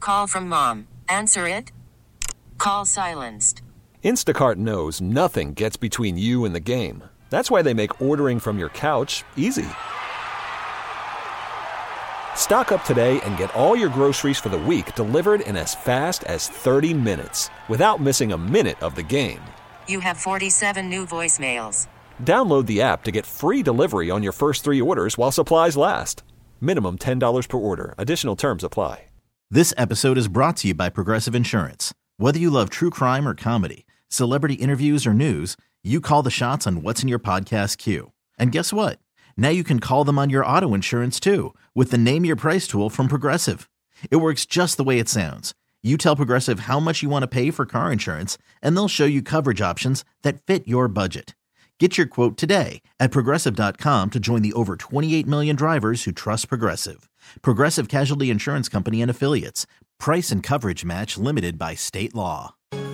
Call from mom. Answer it. Call silenced. Instacart knows nothing gets between you and the game. That's why they make ordering from your couch easy. Stock up today and get all your groceries for the week delivered in as fast as 30 minutes without missing a minute of the game. You have 47 new voicemails. Download the app to get free delivery on your first 3 orders while supplies last. Minimum $10 per order. Additional terms apply. This episode is brought to you by Progressive Insurance. Whether you love true crime or comedy, celebrity interviews or news, you call the shots on what's in your podcast queue. And guess what? Now you can call them on your auto insurance too with the Name Your Price tool from Progressive. It works just the way it sounds. You tell Progressive how much you want to pay for car insurance, and they'll show you coverage options that fit your budget. Get your quote today at Progressive.com to join the over 28 million drivers who trust Progressive. Progressive Casualty Insurance Company and Affiliates. Price and coverage match limited by state law.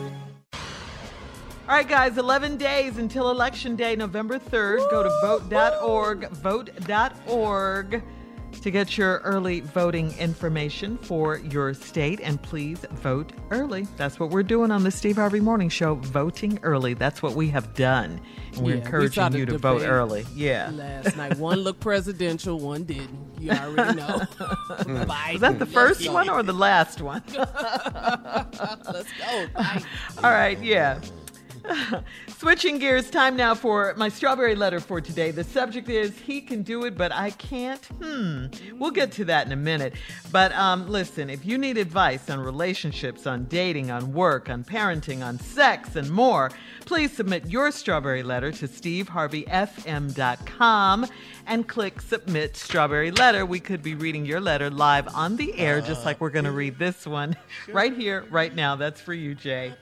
All right, guys, 11 days until Election Day, November 3rd. Go to vote.org to get your early voting information for your state. And please vote early. That's what we're doing on the Steve Harvey Morning Show, voting early. That's what we have done. And we're encouraging you to vote early. Yeah. Last night, one looked presidential, one didn't. You already know. Was that the first one or the last one? Let's go. Biden. All right, yeah. Switching gears, time now for my strawberry letter for today. The subject is, he can do it, but I can't. We'll get to that in a minute. But listen, if you need advice on relationships, on dating, on work, on parenting, on sex, and more, please submit your strawberry letter to steveharveyfm.com and click Submit Strawberry Letter. We could be reading your letter live on the air, just like we're going to read this one right here, right now. That's for you, Jay.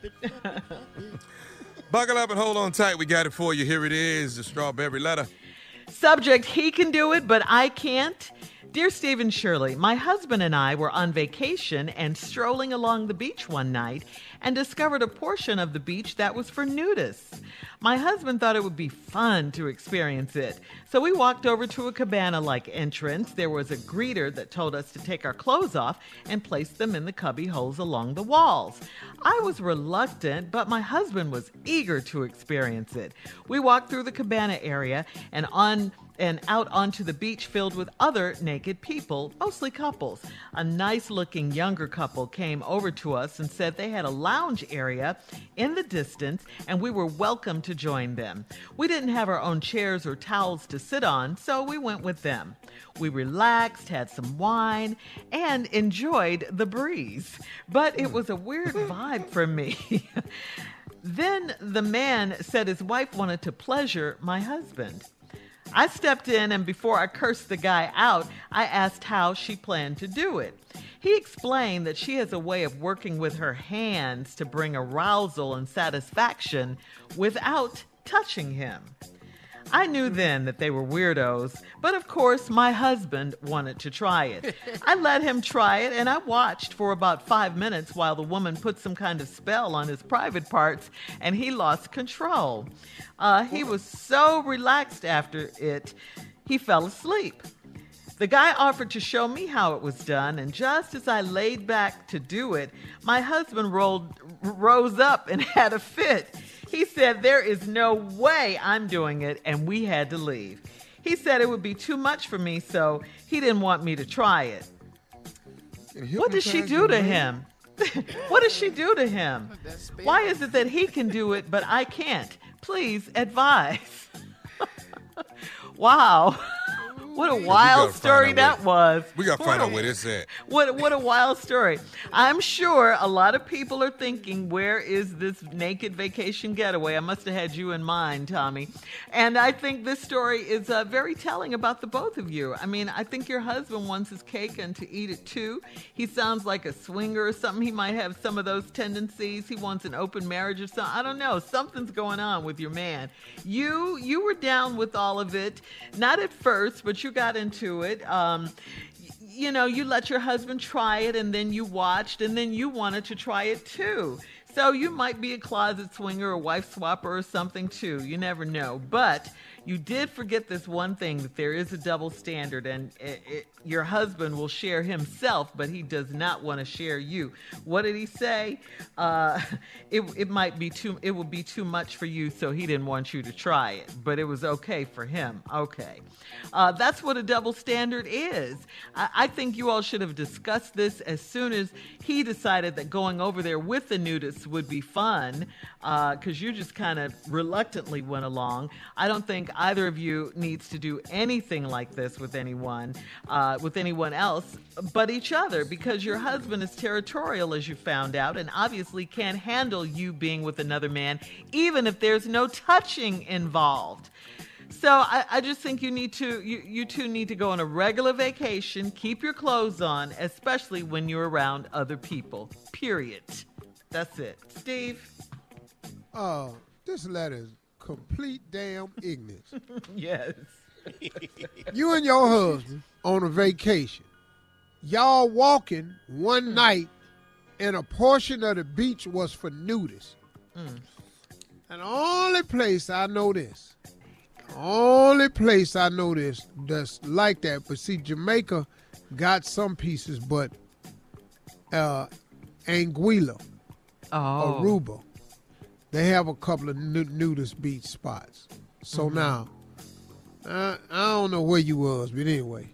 Buckle up and hold on tight. We got it for you. Here it is, the strawberry letter. Subject, he can do it, but I can't. Dear Steve and Shirley, my husband and I were on vacation and strolling along the beach one night and discovered a portion of the beach that was for nudists. My husband thought it would be fun to experience it. So we walked over to a cabana-like entrance. There was a greeter that told us to take our clothes off and place them in the cubby holes along the walls. I was reluctant, but my husband was eager to experience it. We walked through the cabana area and out onto the beach filled with other naked people, mostly couples. A nice-looking younger couple came over to us and said they had a lounge area in the distance and we were welcome to join them. We didn't have our own chairs or towels to sit on, so we went with them. We relaxed, had some wine, and enjoyed the breeze. But it was a weird vibe for me. Then the man said his wife wanted to pleasure my husband. I stepped in, and before I cursed the guy out, I asked how she planned to do it. He explained that she has a way of working with her hands to bring arousal and satisfaction without touching him. I knew then that they were weirdos, but of course my husband wanted to try it. I let him try it, and I watched for about 5 minutes while the woman put some kind of spell on his private parts, and he lost control. He was so relaxed after it, he fell asleep. The guy offered to show me how it was done, and just as I laid back to do it, my husband rose up and had a fit. He said, "There is no way I'm doing it," and we had to leave. He said it would be too much for me, so he didn't want me to try it. What did she do to him? What did she do to him? Why is it that he can do it, but I can't? Please advise. Wow. What a wild story that was. We got to find out where this at. What a wild story. I'm sure a lot of people are thinking, where is this naked vacation getaway? I must have had you in mind, Tommy. And I think this story is very telling about the both of you. I mean, I think your husband wants his cake and to eat it too. He sounds like a swinger or something. He might have some of those tendencies. He wants an open marriage or something. I don't know. Something's going on with your man. You were down with all of it. Not at first, but you got into it. You let your husband try it, and then you watched, and then you wanted to try it too. So you might be a closet swinger or wife swapper or something too. You never know. But You did forget this one thing, that there is a double standard, and your husband will share himself, but he does not want to share you. What did he say? It would be too much for you, so he didn't want you to try it, but it was okay for him. Okay. That's what a double standard is. I think you all should have discussed this as soon as he decided that going over there with the nudists would be fun, because you just kind of reluctantly went along. I don't think either of you needs to do anything like this with anyone else but each other, because your husband is territorial, as you found out, and obviously can't handle you being with another man, even if there's no touching involved. So I just think you two need to go on a regular vacation, keep your clothes on, especially when you're around other people, period. That's it. Steve? This letter is complete damn ignorance. Yes. You and your husband on a vacation. Y'all walking one night, and a portion of the beach was for nudists. And the only place I know this that's like that, but see, Jamaica got some pieces, but Anguilla, Aruba, they have a couple of nudist beach spots. So now, I don't know where you was, but anyway.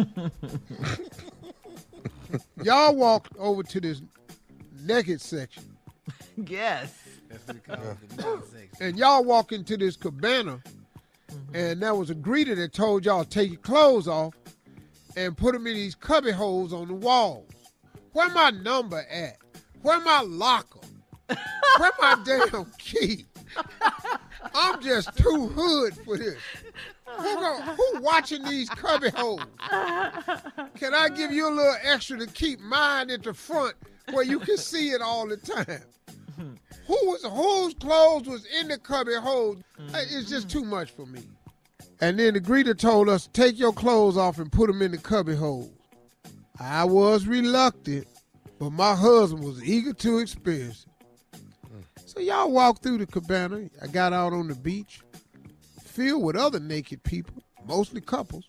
Y'all walked over to this naked section. Yes. That's what it called, the naked section. And y'all walk into this cabana, and there was a greeter that told y'all to take your clothes off and put them in these cubby holes on the walls. Where my number at? Where my locker? Where my damn key? I'm just too hood for this. Who watching these cubby holes? Can I give you a little extra to keep mine at the front where you can see it all the time? Whose clothes was in the cubby holes? It's just too much for me. And then the greeter told us, take your clothes off and put them in the cubby holes. I was reluctant, but my husband was eager to experience it. So y'all walked through the cabana. I got out on the beach, filled with other naked people, mostly couples.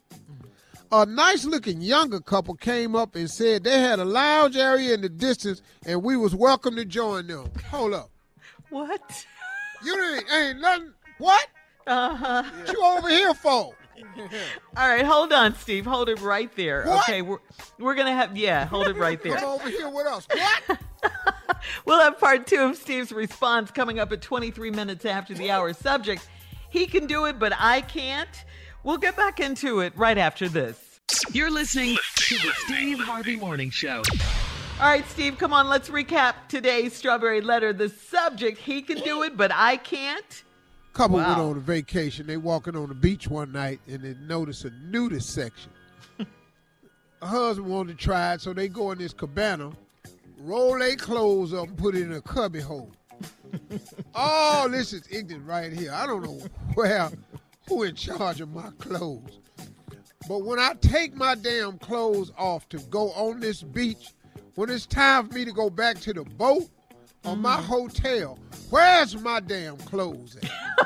A nice-looking younger couple came up and said they had a lounge area in the distance and we was welcome to join them. Hold up. What? You ain't nothing. What? Uh-huh. What you over here for? All right, hold on, Steve. Hold it right there. What? Okay, we're going to have, hold it right there. Come over here with us. What? We'll have part 2 of Steve's response coming up at 23 minutes after the hour. Subject, he can do it, but I can't. We'll get back into it right after this. You're listening to the Steve Harvey Morning Show. All right, Steve, come on. Let's recap today's Strawberry Letter. The subject, he can do it, but I can't. Couple went on a vacation. They walking on the beach one night and they noticed a nudist section. A husband wanted to try it, so they go in this cabana, roll their clothes up and put it in a cubby hole. Oh, this is ignorant right here. I don't know who in charge of my clothes. But when I take my damn clothes off to go on this beach, when it's time for me to go back to the boat or my hotel, where's my damn clothes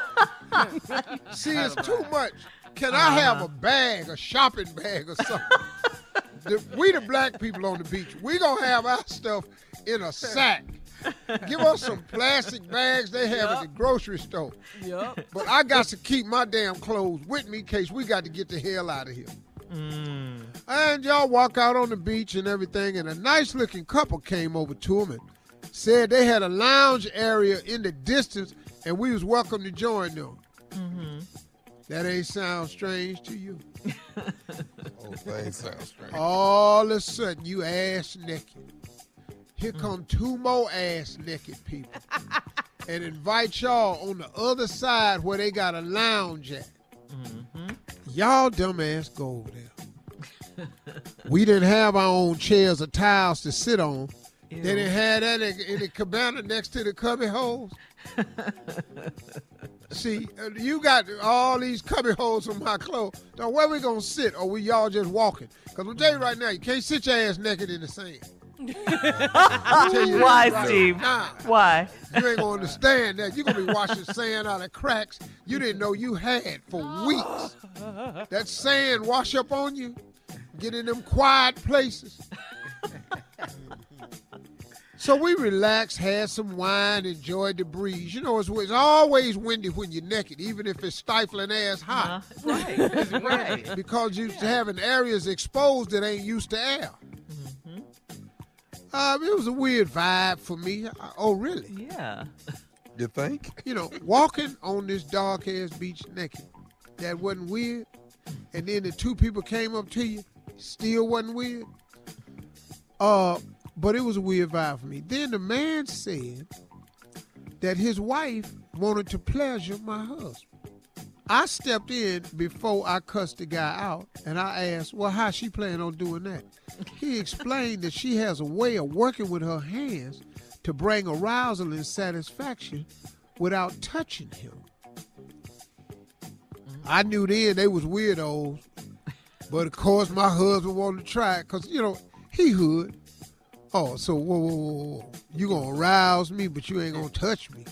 at? See, it's too much. Can I have a bag, a shopping bag or something? We the black people on the beach, we gonna have our stuff in a sack. Give us some plastic bags they have at the grocery store. Yep. But I got to keep my damn clothes with me in case we got to get the hell out of here. And y'all walk out on the beach and everything, and a nice-looking couple came over to them and said they had a lounge area in the distance, and we was welcome to join them. That ain't sound strange to you? Whole thing sounds strange. All of a sudden, you ass naked. Here come 2 more ass naked people and invite y'all on the other side where they got a lounge at. Y'all dumbass go over there. We didn't have our own chairs or tiles to sit on. They didn't have that in the cabana next to the cubby holes. See, you got all these cubby holes on my clothes. Now, where we going to sit? Or we y'all just walking? Because I'm telling you right now, you can't sit your ass naked in the sand. I'll tell you that Why, right Steve? now. Why? You ain't gonna understand that. You're gonna be washing sand out of cracks you didn't know you had for weeks. That sand wash up on you, get in them quiet places. So we relaxed, had some wine, enjoyed the breeze. You know, it's always windy when you're naked, even if it's stifling ass hot. Right, right. Because you're having areas exposed that ain't used to air. It was a weird vibe for me. Oh, really? Yeah. You think? You know, walking on this dark-ass beach naked, that wasn't weird. And then the two people came up to you, still wasn't weird. But it was a weird vibe for me. Then the man said that his wife wanted to pleasure my husband. I stepped in before I cussed the guy out, and I asked, well, how she planning on doing that? He explained that she has a way of working with her hands to bring arousal and satisfaction without touching him. I knew then they was weirdos, but of course my husband wanted to try it because, you know, he hood. Oh, so whoa. You gonna arouse me, but you ain't gonna touch me.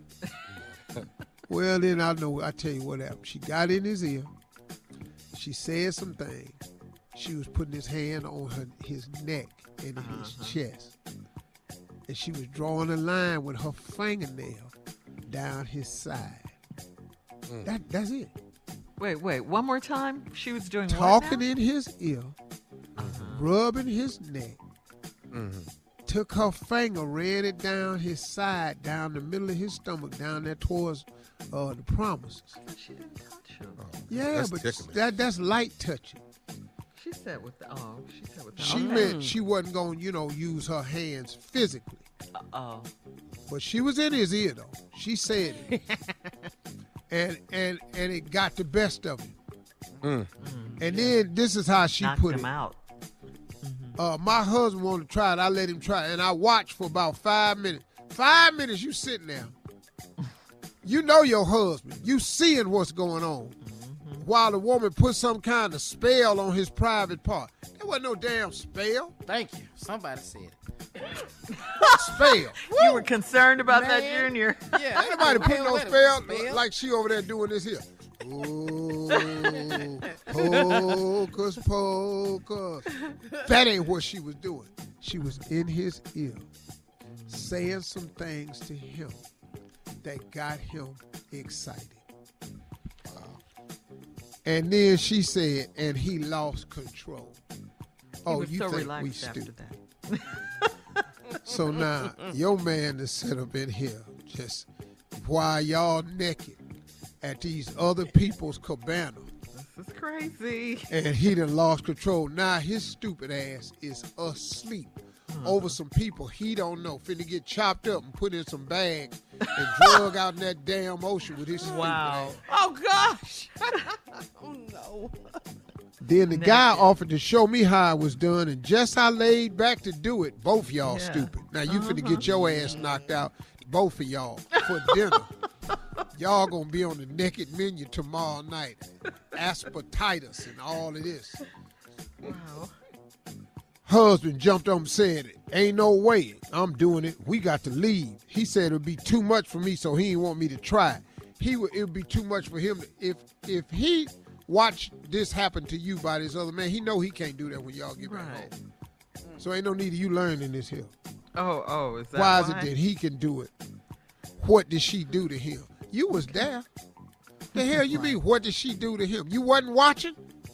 Well, then I tell you what happened. She got in his ear. She said some things. She was putting his hand on his neck and his chest. And she was drawing a line with her fingernail down his side. That's it. Wait. One more time? She was doing Talking what now? in his ear, rubbing his neck. Took her finger, ran it down his side, down the middle of his stomach, down there towards the promises. But she didn't touch him. Yeah, but that's light touching. She said with the She meant she wasn't going to, use her hands physically. But she was in his ear, though. She said it. and it got the best of him. And then this is how she knocked put him it. out. My husband wanted to try it. I let him try it. And I watched for about 5 minutes. 5 minutes you sitting there. You know your husband. You seeing what's going on. While the woman put some kind of spell on his private part. There wasn't no damn spell. Thank you. Somebody said it. Spell. You were concerned about that, Man. Junior. Yeah. Ain't nobody putting no Let it spell spell. like she over there doing this here. Oh, pocus, pocus. That ain't what she was doing. She was in his ear, saying some things to him that got him excited. And then she said, and he lost control. He was you so think we relaxed after stupid. that. So now, your man is set up in here just while y'all naked at these other people's cabana. This is crazy. And he done lost control. Now his stupid ass is asleep over some people he don't know. Finna get chopped up and put in some bags and drug out in that damn ocean with his stupid ass. Oh, gosh. Oh, no. Then the guy offered to show me how it was done, and just I laid back to do it. Both y'all stupid. Now you finna get your ass knocked out, both of y'all, for dinner. Y'all gonna be on the naked menu tomorrow night. Aspatitis and all of this. Wow. Husband jumped up and said, ain't no way I'm doing it. We got to leave. He said it would be too much for me, so he didn't want me to try. It would be too much for him. If he watched this happen to you by this other man, he know he can't do that when y'all get back home. So ain't no need of you learning this here. Oh, is that Why is it that he can do it? What did she do to him? You was there. The hell you mean, what did she do to him? You wasn't watching?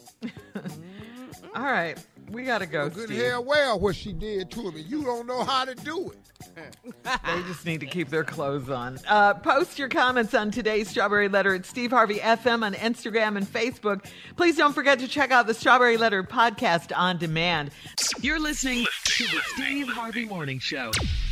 All right. We got to go, Good Steve. hell well what she did to him, and you don't know how to do it. They just need to keep their clothes on. Post your comments on today's Strawberry Letter at Steve Harvey FM on Instagram and Facebook. Please don't forget to check out the Strawberry Letter podcast on demand. You're listening to the Steve Harvey Morning Show.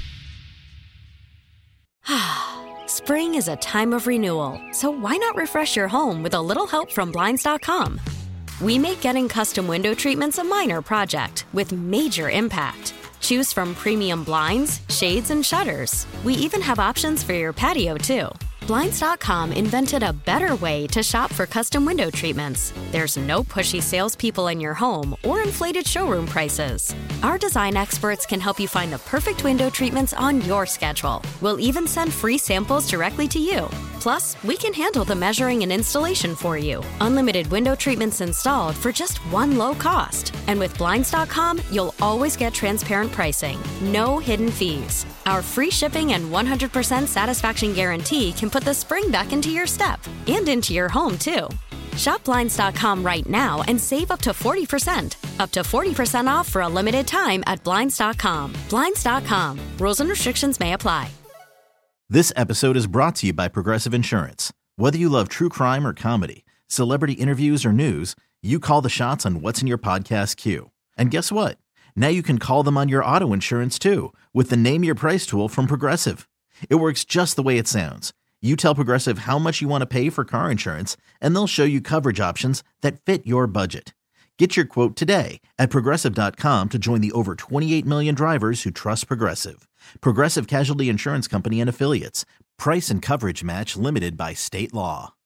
Spring is a time of renewal, so why not refresh your home with a little help from Blinds.com? We make getting custom window treatments a minor project with major impact. Choose from premium blinds, shades, and shutters. We even have options for your patio, too. Blinds.com invented a better way to shop for custom window treatments. There's no pushy salespeople in your home or inflated showroom prices. Our design experts can help you find the perfect window treatments on your schedule. We'll even send free samples directly to you. Plus, we can handle the measuring and installation for you. Unlimited window treatments installed for just one low cost. And with Blinds.com, you'll always get transparent pricing. No hidden fees. Our free shipping and 100% satisfaction guarantee can put the spring back into your step and into your home, too. Shop Blinds.com right now and save up to 40%. Up to 40% off for a limited time at Blinds.com. Blinds.com. Rules and restrictions may apply. This episode is brought to you by Progressive Insurance. Whether you love true crime or comedy, celebrity interviews or news, you call the shots on what's in your podcast queue. And guess what? Now you can call them on your auto insurance too with the Name Your Price tool from Progressive. It works just the way it sounds. You tell Progressive how much you want to pay for car insurance, and they'll show you coverage options that fit your budget. Get your quote today at Progressive.com to join the over 28 million drivers who trust Progressive. Progressive Casualty Insurance Company and Affiliates. Price and coverage match limited by state law.